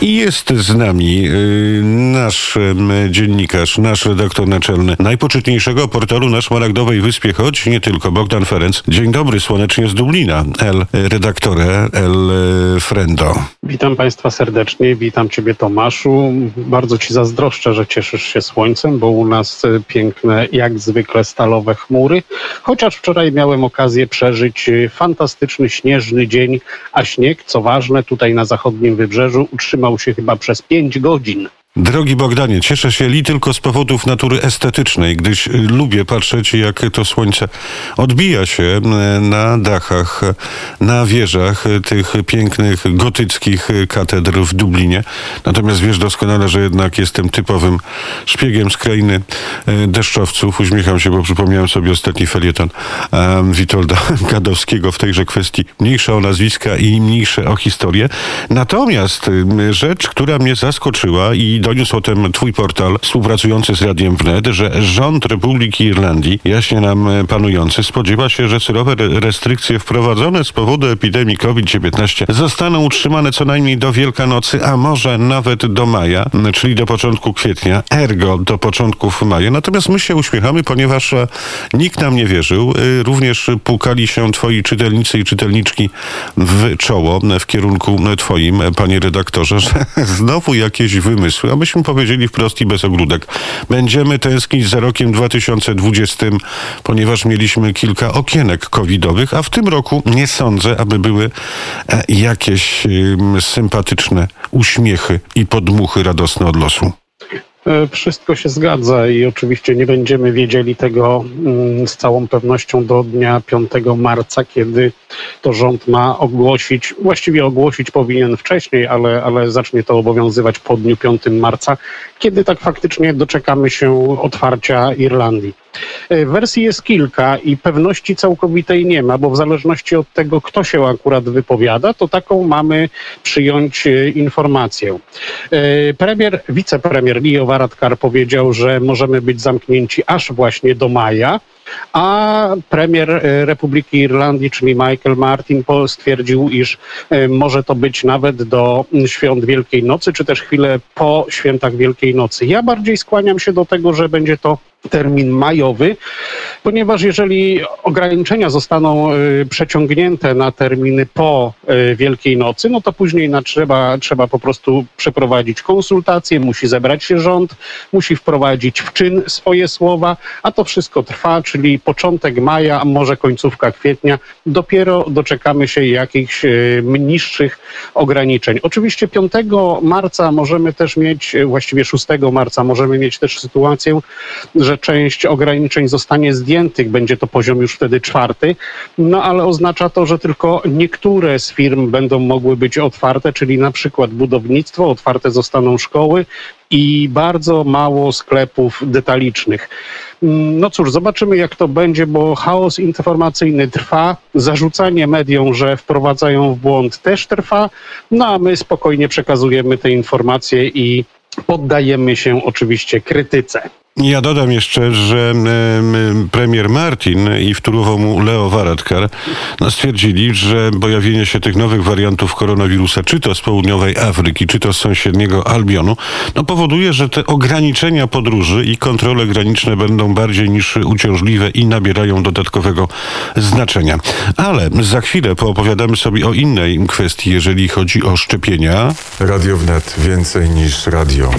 I jest z nami nasz dziennikarz, nasz redaktor naczelny najpoczytniejszego portalu na Szmaragdowej Wyspie, choć nie tylko, Bogdan Ferenc. Dzień dobry, słonecznie z Dublina. Redaktore, Frendo. Witam Państwa serdecznie, witam Ciebie, Tomaszu. Bardzo Ci zazdroszczę, że cieszysz się słońcem, bo u nas piękne, jak zwykle, stalowe chmury. Chociaż wczoraj miałem okazję przeżyć fantastyczny, śnieżny dzień, a śnieg, co ważne, tutaj na zachodnim wybrzeżu utrzymał się chyba przez 5 godzin. Drogi Bogdanie, cieszę się tylko z powodów natury estetycznej, gdyż lubię patrzeć, jak to słońce odbija się na dachach, na wieżach tych pięknych, gotyckich katedr w Dublinie. Natomiast wiesz doskonale, że jednak jestem typowym szpiegiem z krainy deszczowców. Uśmiecham się, bo przypomniałem sobie ostatni felieton Witolda Gadowskiego w tejże kwestii. Mniejsza o nazwiska i mniejsze o historię. Natomiast rzecz, która mnie zaskoczyła i doniósł o tym twój portal współpracujący z Radiem Wnet, że rząd Republiki Irlandii, jaśnie nam panujący, spodziewa się, że surowe restrykcje wprowadzone z powodu epidemii COVID-19 zostaną utrzymane co najmniej do Wielkanocy, a może nawet do maja, czyli do początku kwietnia, ergo do początków maja. Natomiast my się uśmiechamy, ponieważ nikt nam nie wierzył. Również pukali się twoi czytelnicy i czytelniczki w czoło w kierunku twoim, panie redaktorze, że znowu jakieś wymysły. A myśmy powiedzieli wprost i bez ogródek. Będziemy tęsknić za rokiem 2020, ponieważ mieliśmy kilka okienek covidowych, a w tym roku nie sądzę, aby były jakieś sympatyczne uśmiechy i podmuchy radosne od losu. Wszystko się zgadza i oczywiście nie będziemy wiedzieli tego z całą pewnością do dnia 5 marca, kiedy to rząd ma ogłosić, właściwie ogłosić powinien wcześniej, ale zacznie to obowiązywać po dniu 5 marca, kiedy tak faktycznie doczekamy się otwarcia Irlandii. Wersji jest kilka i pewności całkowitej nie ma, bo w zależności od tego, kto się akurat wypowiada, to taką mamy przyjąć informację. Wicepremier Leo Varadkar powiedział, że możemy być zamknięci aż właśnie do maja, a premier Republiki Irlandii, czyli Michael Martin, stwierdził, iż może to być nawet do świąt Wielkiej Nocy, czy też chwilę po świętach Wielkiej Nocy. Ja bardziej skłaniam się do tego, że będzie to termin majowy, ponieważ jeżeli ograniczenia zostaną przeciągnięte na terminy po Wielkiej Nocy, no to później trzeba po prostu przeprowadzić konsultacje, musi zebrać się rząd, musi wprowadzić w czyn swoje słowa, a to wszystko trwa, czyli początek maja, a może końcówka kwietnia, dopiero doczekamy się jakichś niższych ograniczeń. Oczywiście 5 marca możemy też mieć, właściwie 6 marca możemy mieć też sytuację, że część ograniczeń zostanie zdjętych, będzie to poziom już wtedy 4, no ale oznacza to, że tylko niektóre z firm będą mogły być otwarte, czyli na przykład budownictwo, otwarte zostaną szkoły i bardzo mało sklepów detalicznych. No cóż, zobaczymy jak to będzie, bo chaos informacyjny trwa, zarzucanie mediom, że wprowadzają w błąd też trwa, no a my spokojnie przekazujemy te informacje i poddajemy się oczywiście krytyce. Ja dodam jeszcze, że premier Martin i wtórował mu Leo Varadkar stwierdzili, że pojawienie się tych nowych wariantów koronawirusa, czy to z południowej Afryki, czy to z sąsiedniego Albionu, powoduje, że te ograniczenia podróży i kontrole graniczne będą bardziej niż uciążliwe i nabierają dodatkowego znaczenia. Ale za chwilę poopowiadamy sobie o innej kwestii, jeżeli chodzi o szczepienia. Radio Wnet. Więcej niż radio.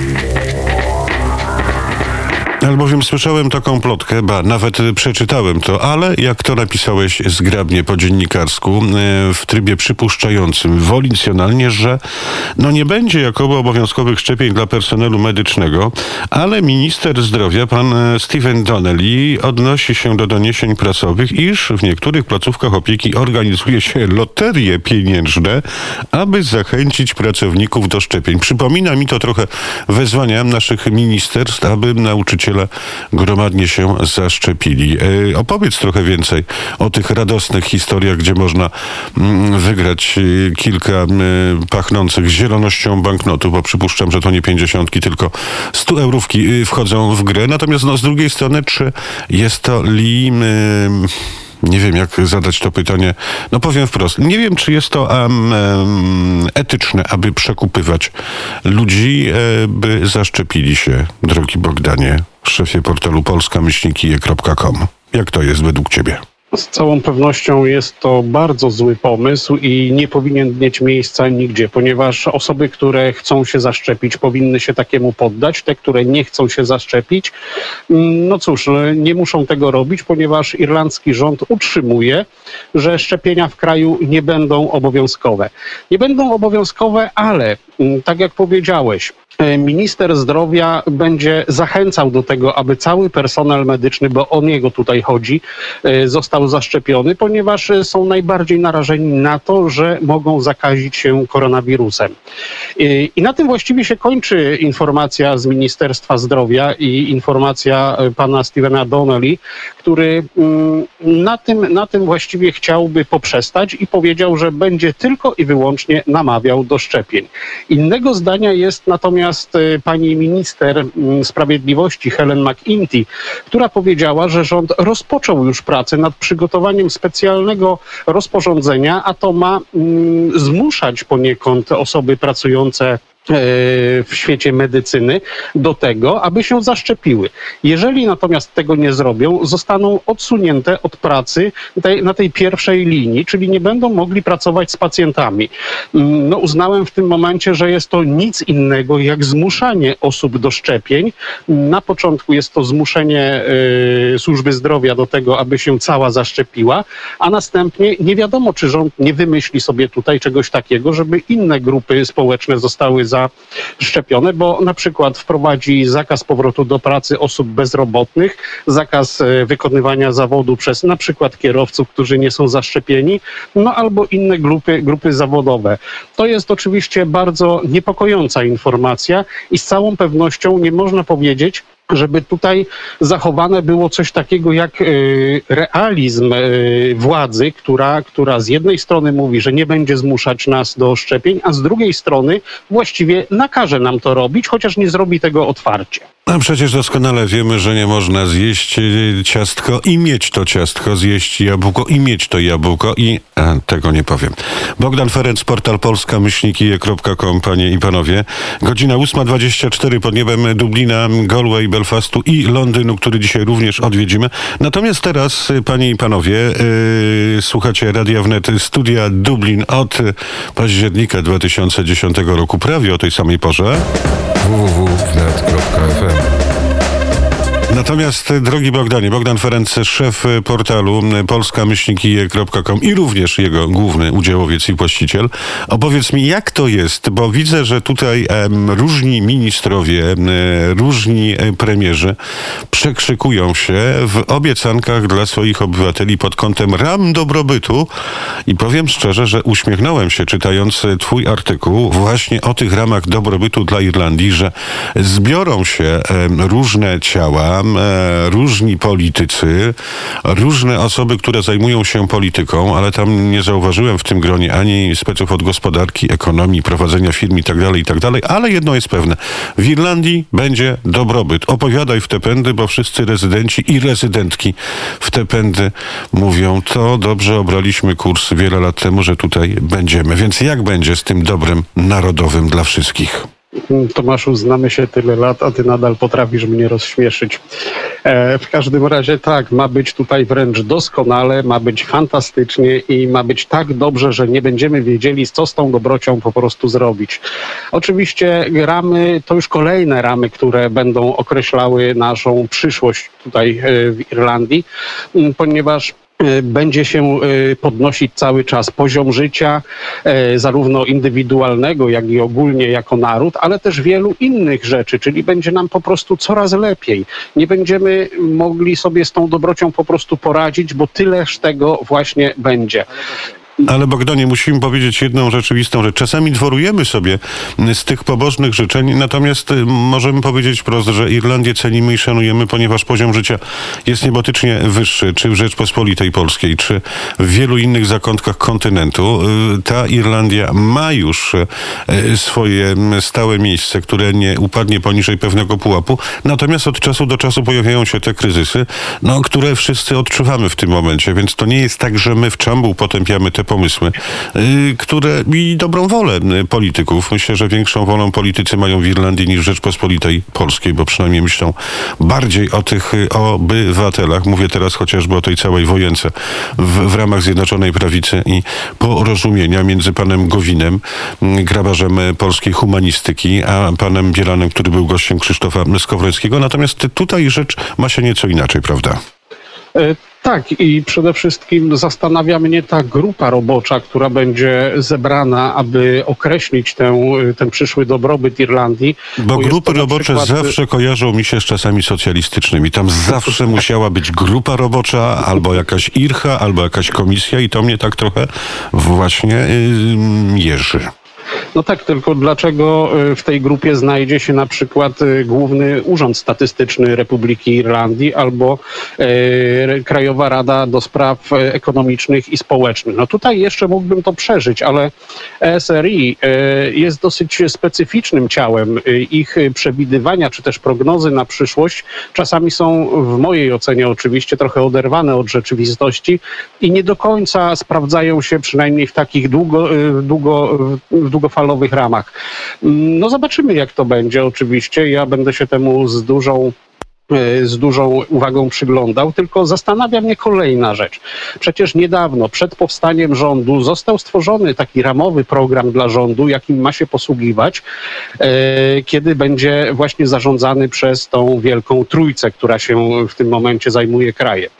Albowiem słyszałem taką plotkę, nawet przeczytałem to, ale jak to napisałeś zgrabnie po dziennikarsku, w trybie przypuszczającym, wolincjonalnie, że nie będzie jakoby obowiązkowych szczepień dla personelu medycznego, ale minister zdrowia, pan Stephen Donnelly, odnosi się do doniesień prasowych, iż w niektórych placówkach opieki organizuje się loterie pieniężne, aby zachęcić pracowników do szczepień. Przypomina mi to trochę wezwania naszych ministerstw, aby nauczyciele gromadnie się zaszczepili. Opowiedz trochę więcej o tych radosnych historiach, gdzie można wygrać kilka pachnących zielonością banknotów, bo przypuszczam, że to nie 50, tylko 100 eurówki wchodzą w grę. Natomiast z drugiej strony, czy jest to Nie wiem, jak zadać to pytanie. No powiem wprost. Nie wiem, czy jest to etyczne, aby przekupywać ludzi, by zaszczepili się, drogi Bogdanie, szefie portalu polska-kije.com. Jak to jest według ciebie? Z całą pewnością jest to bardzo zły pomysł i nie powinien mieć miejsca nigdzie, ponieważ osoby, które chcą się zaszczepić, powinny się takiemu poddać. Te, które nie chcą się zaszczepić, no cóż, nie muszą tego robić, ponieważ irlandzki rząd utrzymuje, że szczepienia w kraju nie będą obowiązkowe. Nie będą obowiązkowe, ale tak jak powiedziałeś, minister zdrowia będzie zachęcał do tego, aby cały personel medyczny, bo o niego tutaj chodzi, został zaszczepiony, ponieważ są najbardziej narażeni na to, że mogą zakazić się koronawirusem. I na tym właściwie się kończy informacja z Ministerstwa Zdrowia i informacja pana Stephena Donnelly, który na tym właściwie chciałby poprzestać i powiedział, że będzie tylko i wyłącznie namawiał do szczepień. Innego zdania jest natomiast pani minister sprawiedliwości Helen McEntee, która powiedziała, że rząd rozpoczął już pracę nad przygotowaniem specjalnego rozporządzenia, a to ma zmuszać poniekąd osoby pracujące w świecie medycyny do tego, aby się zaszczepiły. Jeżeli natomiast tego nie zrobią, zostaną odsunięte od pracy na tej pierwszej linii, czyli nie będą mogli pracować z pacjentami. No, uznałem w tym momencie, że jest to nic innego jak zmuszanie osób do szczepień. Na początku jest to zmuszenie służby zdrowia do tego, aby się cała zaszczepiła, a następnie nie wiadomo, czy rząd nie wymyśli sobie tutaj czegoś takiego, żeby inne grupy społeczne zostały zaszczepione, bo na przykład wprowadzi zakaz powrotu do pracy osób bezrobotnych, zakaz wykonywania zawodu przez na przykład kierowców, którzy nie są zaszczepieni, no albo inne grupy zawodowe. To jest oczywiście bardzo niepokojąca informacja i z całą pewnością nie można powiedzieć, żeby tutaj zachowane było coś takiego jak realizm władzy, która z jednej strony mówi, że nie będzie zmuszać nas do szczepień, a z drugiej strony właściwie nakaże nam to robić, chociaż nie zrobi tego otwarcie. A przecież doskonale wiemy, że nie można zjeść ciastko i mieć to ciastko, zjeść jabłko i mieć to jabłko i tego nie powiem. Bogdan Ferenc, portal polska-kije.com, panie i panowie. Godzina 8:24 pod niebem Dublina, Galway, Belfastu i Londynu, który dzisiaj również odwiedzimy. Natomiast teraz, panie i panowie, słuchacie Radia Wnet, studia Dublin od października 2010 roku, prawie o tej samej porze. www.wnet.fm. Natomiast, drogi Bogdanie, Bogdan Ferenc, szef portalu polska-kije.com i również jego główny udziałowiec i właściciel, opowiedz mi, jak to jest, bo widzę, że tutaj różni ministrowie, różni premierzy przekrzykują się w obiecankach dla swoich obywateli pod kątem ram dobrobytu i powiem szczerze, że uśmiechnąłem się czytając twój artykuł właśnie o tych ramach dobrobytu dla Irlandii, że zbiorą się różne ciała, różni politycy, różne osoby, które zajmują się polityką, ale tam nie zauważyłem w tym gronie ani speców od gospodarki, ekonomii, prowadzenia firm i tak dalej, ale jedno jest pewne. W Irlandii będzie dobrobyt. Opowiadaj w te pędy, bo wszyscy rezydenci i rezydentki w te pędy mówią, to dobrze obraliśmy kurs wiele lat temu, że tutaj będziemy. Więc jak będzie z tym dobrem narodowym dla wszystkich? Tomaszu, znamy się tyle lat, a ty nadal potrafisz mnie rozśmieszyć. W każdym razie tak, ma być tutaj wręcz doskonale, ma być fantastycznie i ma być tak dobrze, że nie będziemy wiedzieli, co z tą dobrocią po prostu zrobić. Oczywiście ramy, to już kolejne ramy, które będą określały naszą przyszłość tutaj w Irlandii, ponieważ będzie się podnosić cały czas poziom życia, zarówno indywidualnego, jak i ogólnie jako naród, ale też wielu innych rzeczy, czyli będzie nam po prostu coraz lepiej. Nie będziemy mogli sobie z tą dobrocią po prostu poradzić, bo tyleż tego właśnie będzie. Ale Bogdanie, musimy powiedzieć jedną rzeczywistą rzecz. Czasami dworujemy sobie z tych pobożnych życzeń, natomiast możemy powiedzieć wprost, że Irlandię cenimy i szanujemy, ponieważ poziom życia jest niebotycznie wyższy, czy w Rzeczpospolitej Polskiej, czy w wielu innych zakątkach kontynentu. Ta Irlandia ma już swoje stałe miejsce, które nie upadnie poniżej pewnego pułapu. Natomiast od czasu do czasu pojawiają się te kryzysy, które wszyscy odczuwamy w tym momencie, więc to nie jest tak, że my w czambuł potępiamy te pomysły, które i dobrą wolę polityków. Myślę, że większą wolą politycy mają w Irlandii niż w Rzeczpospolitej Polskiej, bo przynajmniej myślą bardziej o tych obywatelach. Mówię teraz chociażby o tej całej wojence w ramach Zjednoczonej Prawicy i porozumienia między panem Gowinem, grabarzem polskiej humanistyki, a panem Bielanem, który był gościem Krzysztofa Skowrońskiego. Natomiast tutaj rzecz ma się nieco inaczej, prawda? Tak, i przede wszystkim zastanawia mnie ta grupa robocza, która będzie zebrana, aby określić ten przyszły dobrobyt Irlandii. Bo grupy robocze zawsze kojarzą mi się z czasami socjalistycznymi. Tam zawsze musiała być grupa robocza, albo jakaś IRCHA, albo jakaś komisja i to mnie tak trochę właśnie jeży. No tak, tylko dlaczego w tej grupie znajdzie się na przykład Główny Urząd Statystyczny Republiki Irlandii albo Krajowa Rada do Spraw Ekonomicznych i Społecznych? No tutaj jeszcze mógłbym to przeżyć, ale ESRI jest dosyć specyficznym ciałem. Ich przewidywania czy też prognozy na przyszłość czasami są w mojej ocenie oczywiście trochę oderwane od rzeczywistości i nie do końca sprawdzają się przynajmniej w takich długofalowych ramach. No zobaczymy, jak to będzie oczywiście. Ja będę się temu z dużą uwagą przyglądał, tylko zastanawia mnie kolejna rzecz. Przecież niedawno, przed powstaniem rządu, został stworzony taki ramowy program dla rządu, jakim ma się posługiwać, kiedy będzie właśnie zarządzany przez tą wielką trójcę, która się w tym momencie zajmuje krajem.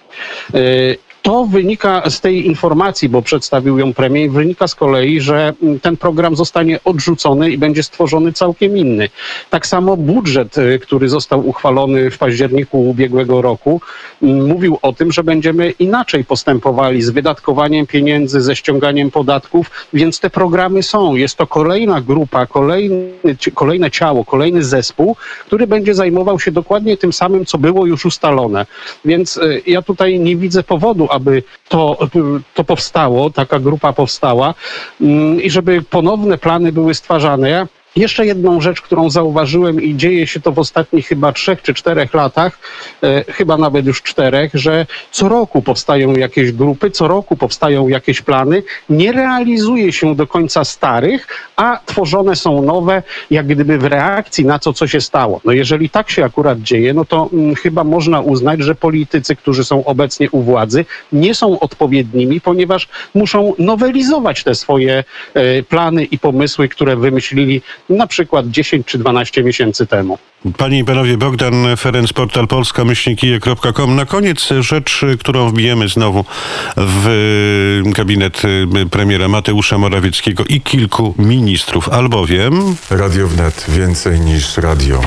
To wynika z tej informacji, bo przedstawił ją premier, wynika z kolei, że ten program zostanie odrzucony i będzie stworzony całkiem inny. Tak samo budżet, który został uchwalony w październiku ubiegłego roku, mówił o tym, że będziemy inaczej postępowali z wydatkowaniem pieniędzy, ze ściąganiem podatków, więc te programy są. Jest to kolejna grupa, kolejne ciało, kolejny zespół, który będzie zajmował się dokładnie tym samym, co było już ustalone. Więc ja tutaj nie widzę powodu, aby to powstało, taka grupa powstała i żeby ponowne plany były stwarzane. Jeszcze jedną rzecz, którą zauważyłem i dzieje się to w ostatnich chyba 3 czy 4 latach, chyba nawet już 4, że co roku powstają jakieś grupy, co roku powstają jakieś plany, nie realizuje się do końca starych, a tworzone są nowe, jak gdyby w reakcji na to, co się stało. No jeżeli tak się akurat dzieje, no to chyba można uznać, że politycy, którzy są obecnie u władzy, nie są odpowiednimi, ponieważ muszą nowelizować te swoje plany i pomysły, które wymyślili na przykład 10 czy 12 miesięcy temu. Panie i panowie, Bogdan Ferenc, portal polska-kije.com. Na koniec rzecz, którą wbijemy znowu w gabinet premiera Mateusza Morawieckiego i kilku ministrów, albowiem... Radio Wnet. Więcej niż radio.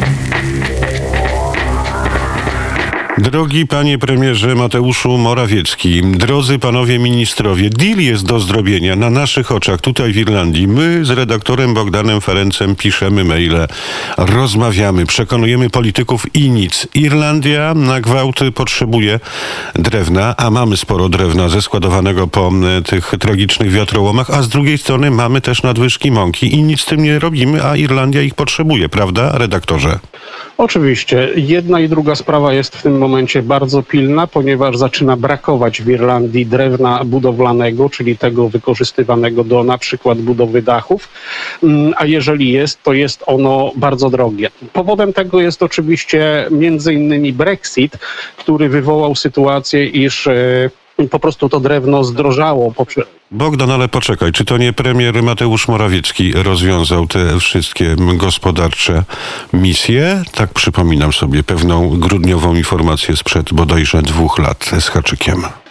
Drogi panie premierze Mateuszu Morawiecki, drodzy panowie ministrowie, deal jest do zrobienia na naszych oczach tutaj w Irlandii. My z redaktorem Bogdanem Ferencem piszemy maile, rozmawiamy, przekonujemy polityków i nic. Irlandia na gwałt potrzebuje drewna, a mamy sporo drewna zeskładowanego po tych tragicznych wiatrołomach, a z drugiej strony mamy też nadwyżki mąki i nic z tym nie robimy, a Irlandia ich potrzebuje, prawda, redaktorze? Oczywiście. Jedna i druga sprawa jest w tym momencie bardzo pilna, ponieważ zaczyna brakować w Irlandii drewna budowlanego, czyli tego wykorzystywanego do na przykład budowy dachów, a jeżeli jest, to jest ono bardzo drogie. Powodem tego jest oczywiście między innymi Brexit, który wywołał sytuację, iż po prostu to drewno zdrożało. Bogdan, ale poczekaj, czy to nie premier Mateusz Morawiecki rozwiązał te wszystkie gospodarcze misje? Tak przypominam sobie pewną grudniową informację sprzed bodajże 2 lat z haczykiem.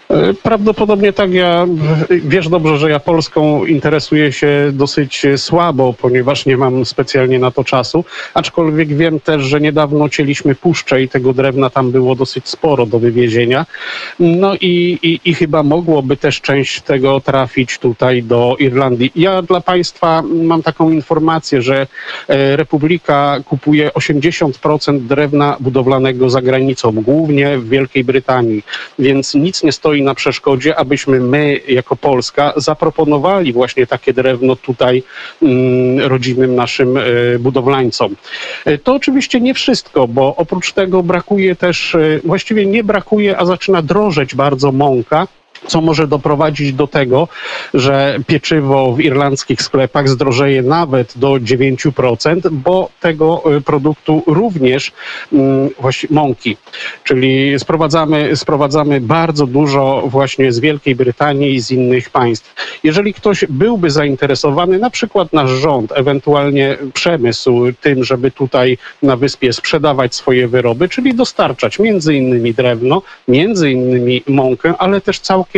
Prawdopodobnie tak. Wiesz dobrze, że ja Polską interesuję się dosyć słabo, ponieważ nie mam specjalnie na to czasu, aczkolwiek wiem też, że niedawno cięliśmy puszczę i tego drewna tam było dosyć sporo do wywiezienia. No i chyba mogłoby też część tego trafić tutaj do Irlandii. Ja dla Państwa mam taką informację, że Republika kupuje 80% drewna budowlanego za granicą, głównie w Wielkiej Brytanii, więc nic nie stoi na przeszkodzie, abyśmy my jako Polska zaproponowali właśnie takie drewno tutaj rodzimym naszym budowlańcom. To oczywiście nie wszystko, bo oprócz tego brakuje też, właściwie nie brakuje, a zaczyna drożeć bardzo mąka, co może doprowadzić do tego, że pieczywo w irlandzkich sklepach zdrożeje nawet do 9%, bo tego produktu również właśnie mąki. Czyli sprowadzamy bardzo dużo właśnie z Wielkiej Brytanii i z innych państw. Jeżeli ktoś byłby zainteresowany, na przykład nasz rząd, ewentualnie przemysł tym, żeby tutaj na wyspie sprzedawać swoje wyroby, czyli dostarczać między innymi drewno, między innymi mąkę, ale też całkiem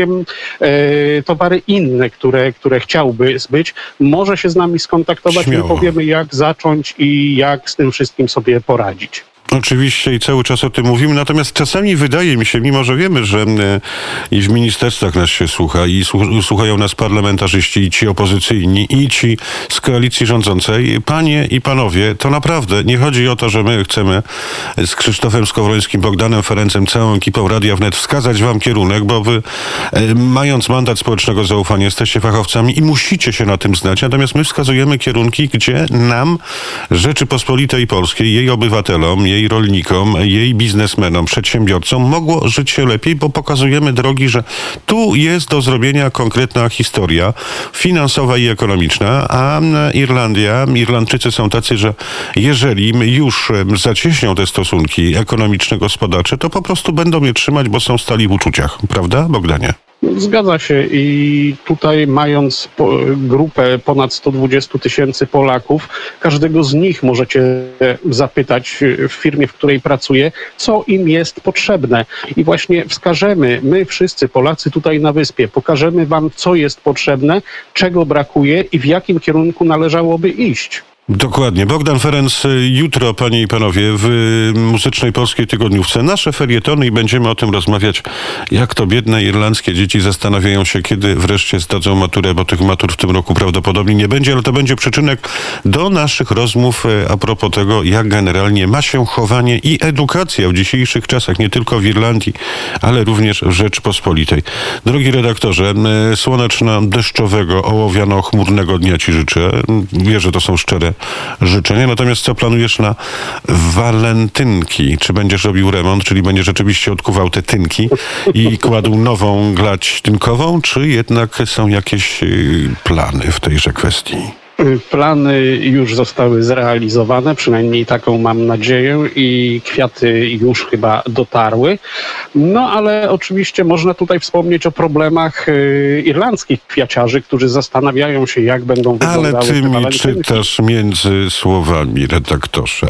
towary inne, które chciałby zbyć, może się z nami skontaktować. Śmiało. My powiemy, jak zacząć i jak z tym wszystkim sobie poradzić. Oczywiście i cały czas o tym mówimy, natomiast czasami wydaje mi się, mimo że wiemy, że i w ministerstwach nas się słucha i słuchają nas parlamentarzyści i ci opozycyjni i ci z koalicji rządzącej, panie i panowie, to naprawdę nie chodzi o to, że my chcemy z Krzysztofem Skowrońskim, Bogdanem Ferencem, całą ekipą Radia Wnet wskazać wam kierunek, bo wy mając mandat społecznego zaufania jesteście fachowcami i musicie się na tym znać, natomiast my wskazujemy kierunki, gdzie nam, Rzeczypospolitej Polskiej, jej obywatelom, jej rolnikom, jej biznesmenom, przedsiębiorcom mogło żyć się lepiej, bo pokazujemy drogi, że tu jest do zrobienia konkretna historia finansowa i ekonomiczna, a Irlandczycy są tacy, że jeżeli już zacieśnią te stosunki ekonomiczno-gospodarcze, to po prostu będą je trzymać, bo są stali w uczuciach. Prawda, Bogdanie? Zgadza się i tutaj mając grupę ponad 120 000 Polaków, każdego z nich możecie zapytać w firmie, w której pracuję, co im jest potrzebne. I właśnie wskażemy, my wszyscy Polacy tutaj na wyspie, pokażemy wam, co jest potrzebne, czego brakuje i w jakim kierunku należałoby iść. Dokładnie. Bogdan Ferenc jutro, panie i panowie, w Muzycznej Polskiej Tygodniówce. Nasze felietony i będziemy o tym rozmawiać, jak to biedne irlandzkie dzieci zastanawiają się, kiedy wreszcie zdadzą maturę, bo tych matur w tym roku prawdopodobnie nie będzie, ale to będzie przyczynek do naszych rozmów a propos tego, jak generalnie ma się chowanie i edukacja w dzisiejszych czasach, nie tylko w Irlandii, ale również w Rzeczpospolitej. Drogi redaktorze, słoneczno-deszczowego, ołowiano-chmurnego dnia ci życzę. Wierzę, że to są szczere życzenia. Natomiast co planujesz na walentynki? Czy będziesz robił remont, czyli będziesz rzeczywiście odkuwał te tynki i kładł nową gladź tynkową, czy jednak są jakieś plany w tejże kwestii? Plany już zostały zrealizowane, przynajmniej taką mam nadzieję i kwiaty już chyba dotarły. No ale oczywiście można tutaj wspomnieć o problemach irlandzkich kwiaciarzy, którzy zastanawiają się, jak będą wyglądały Ale ty te mi walentynki. czytasz między słowami, redaktorze.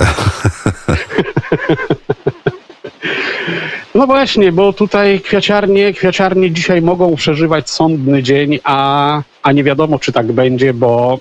No właśnie, bo tutaj kwiaciarnie dzisiaj mogą przeżywać sądny dzień, a nie wiadomo, czy tak będzie, bo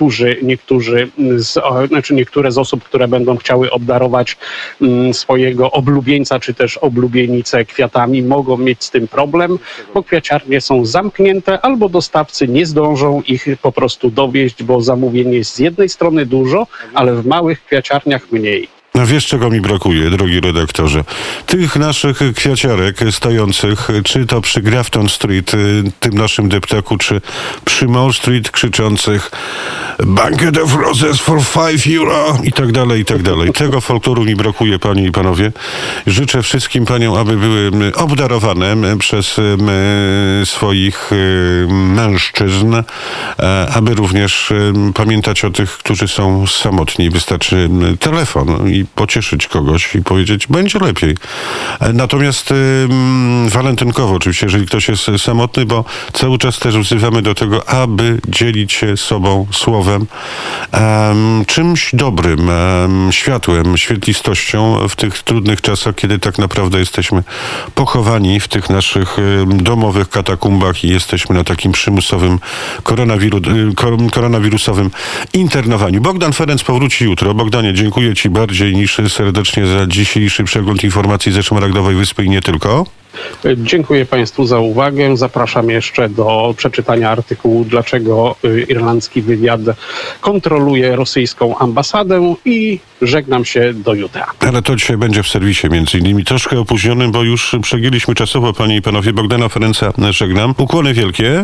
niektóre z osób, które będą chciały obdarować swojego oblubieńca, czy też oblubienicę kwiatami, mogą mieć z tym problem, bo kwiaciarnie są zamknięte, albo dostawcy nie zdążą ich po prostu dowieźć, bo zamówień jest z jednej strony dużo, ale w małych kwiaciarniach mniej. A wiesz, czego mi brakuje, drogi redaktorze? Tych naszych kwiaciarek stojących, czy to przy Grafton Street, tym naszym deptaku, czy przy Mall Street, krzyczących Bucket of Roses for €5 i tak dalej, i tak dalej. Tego folkloru mi brakuje, panie i panowie. Życzę wszystkim paniom, aby były obdarowane przez swoich mężczyzn, aby również pamiętać o tych, którzy są samotni. Wystarczy telefon i pocieszyć kogoś i powiedzieć, będzie lepiej. Natomiast walentynkowo oczywiście, jeżeli ktoś jest samotny, bo cały czas też wzywamy do tego, aby dzielić się sobą słowem słowem, czymś dobrym, światłem, świetlistością w tych trudnych czasach, kiedy tak naprawdę jesteśmy pochowani w tych naszych domowych katakumbach i jesteśmy na takim przymusowym koronawirusowym internowaniu. Bogdan Ferenc powróci jutro. Bogdanie, dziękuję Ci bardziej niż serdecznie za dzisiejszy przegląd informacji ze Szmaragdowej Wyspy i nie tylko. Dziękuję Państwu za uwagę. Zapraszam jeszcze do przeczytania artykułu, dlaczego irlandzki wywiad kontroluje rosyjską ambasadę i żegnam się do jutra. Ale to dzisiaj będzie w serwisie między innymi, troszkę opóźnionym, bo już przegięliśmy czasowo, Panie i Panowie. Bogdana Ferenca żegnam. Ukłony wielkie.